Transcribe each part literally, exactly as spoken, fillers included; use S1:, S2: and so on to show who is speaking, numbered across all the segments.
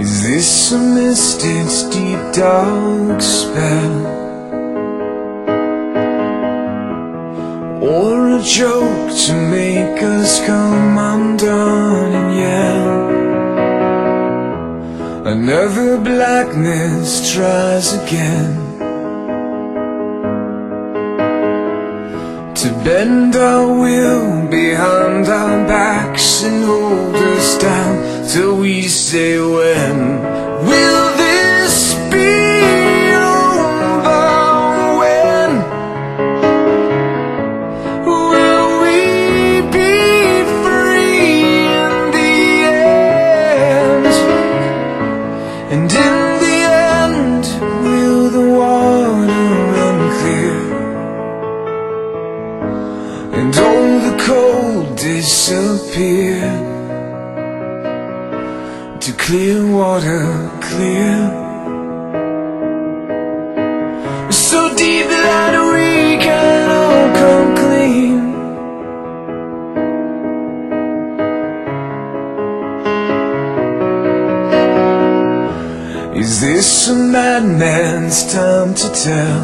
S1: Is this a mystic, deep, dark spell, or a joke to make us come undone and yell? Another blackness tries again to bend our will behind our backs and hold us down till we say, when will this be over? When will we be free in the end? And in the end, will the water run clear and all the cold disappear? To clear water, clear, so deep that we can all come clean. Is this a madman's time to tell?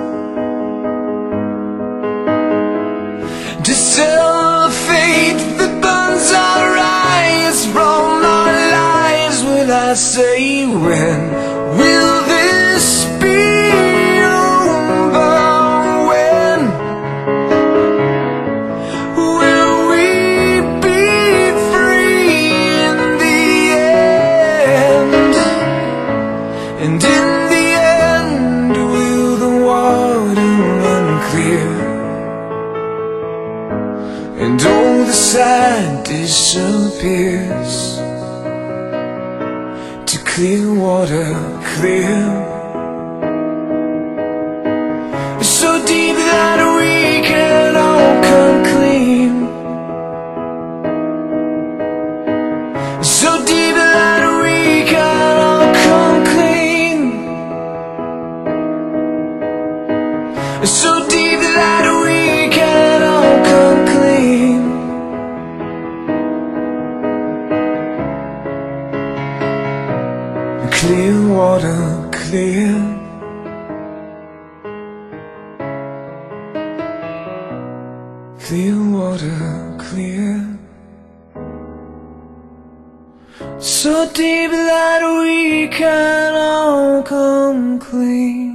S1: To sell the fate that burns our eyes from our lives? Will I say, when will this be over? When will we be free in the end? And in the end, will the water run clear and all the sad disappears? To clear water, clear, so deep that we can all come clean, so deep that we can all come clean, so deep that we can all come clean. Clear water, clear, clear water, clear, so deep that we can all come clean.